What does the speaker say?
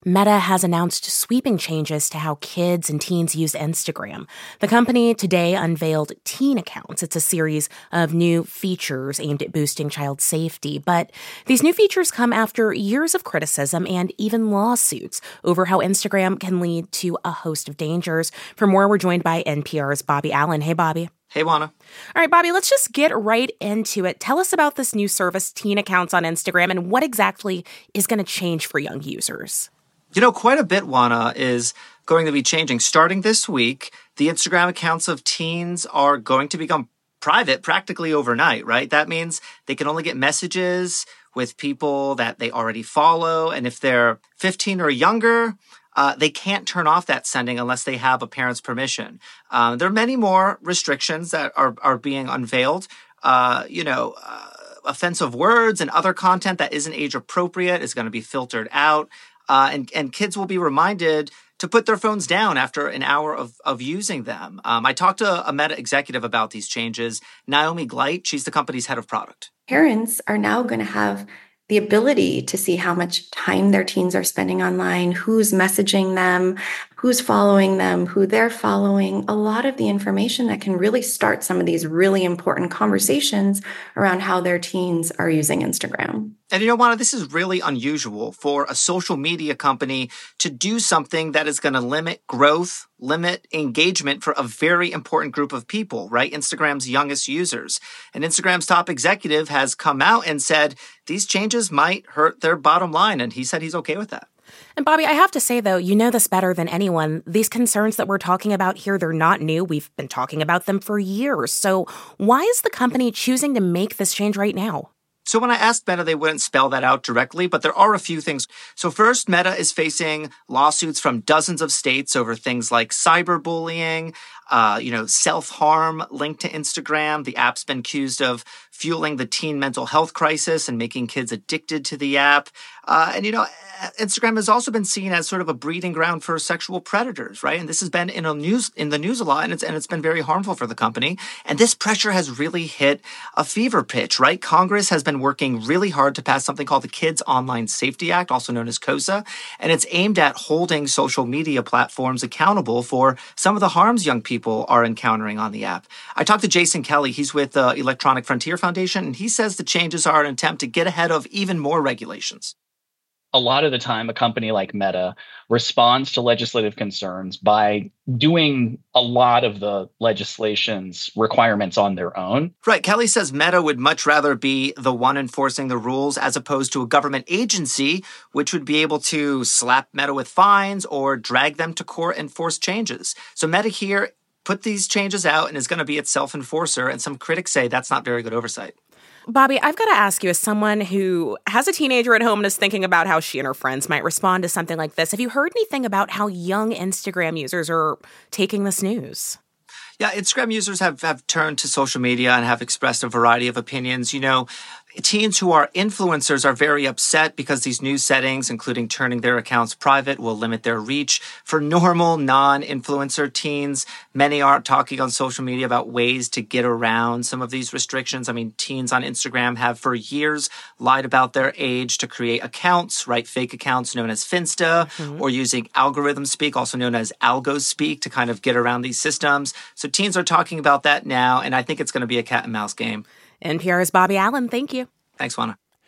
Meta has announced sweeping changes to how kids and teens use Instagram. The company today unveiled Teen Accounts. It's a series of new features aimed at boosting child safety. But these new features come after years of criticism and even lawsuits over how Instagram can lead to a host of dangers. For more, we're joined by NPR's Bobby Allen. Hey, Bobby. Hey, Juana. All right, Bobby, let's just get right into it. Tell us about this new service, Teen Accounts on Instagram, and what exactly is going to change for young users. You know, quite a bit, Juana, is going to be changing. Starting this week, the Instagram accounts of teens are going to become private practically overnight, right? That means they can only get messages with people that they already follow. And if they're 15 or younger, they can't turn off that sending unless they have a parent's permission. There are many more restrictions that are being unveiled. Offensive words and other content that isn't age appropriate is going to be filtered out. And kids will be reminded to put their phones down after an hour of using them. I talked to a Meta executive about these changes, Naomi Gleit. She's the company's head of product. Parents are now going to have the ability to see how much time their teens are spending online, who's messaging them, who's following them, who they're following, a lot of the information that can really start some of these really important conversations around how their teens are using Instagram. And you know, Juana, this is really unusual for a social media company to do something that is going to limit growth, limit engagement for a very important group of people, right? Instagram's youngest users. And Instagram's top executive has come out and said these changes might hurt their bottom line. And he said he's okay with that. And Bobby, I have to say, though, you know this better than anyone. These concerns that we're talking about here, they're not new. We've been talking about them for years. So why is the company choosing to make this change right now? So when I asked Meta, they wouldn't spell that out directly, but there are a few things. So first, Meta is facing lawsuits from dozens of states over things like cyberbullying, self-harm linked to Instagram. The app's been accused of fueling the teen mental health crisis and making kids addicted to the app. Instagram has also been seen as sort of a breeding ground for sexual predators, right? And this has been in the news a lot, and it's been very harmful for the company. And this pressure has really hit a fever pitch, right? Congress has been working really hard to pass something called the Kids Online Safety Act, also known as KOSA, and it's aimed at holding social media platforms accountable for some of the harms young people are encountering on the app. I talked to Jason Kelly. He's with the Electronic Frontier Foundation, and he says the changes are an attempt to get ahead of even more regulations. A lot of the time, a company like Meta responds to legislative concerns by doing a lot of the legislation's requirements on their own. Right. Kelly says Meta would much rather be the one enforcing the rules as opposed to a government agency, which would be able to slap Meta with fines or drag them to court and force changes. So Meta here put these changes out and is going to be its self-enforcer, and some critics say that's not very good oversight. Bobby, I've got to ask you, as someone who has a teenager at home and is thinking about how she and her friends might respond to something like this, have you heard anything about how young Instagram users are taking this news? Yeah, Instagram users have turned to social media and have expressed a variety of opinions. You know, teens who are influencers are very upset because these new settings, including turning their accounts private, will limit their reach. For normal, non-influencer teens, many are talking on social media about ways to get around some of these restrictions. I mean, teens on Instagram have for years lied about their age to create accounts, right? Fake accounts known as Finsta, or using algorithm speak, also known as algo speak, to kind of get around these systems. So teens are talking about that now, and I think it's going to be a cat and mouse game. NPR's Bobby Allen, thank you. Thanks, Juana.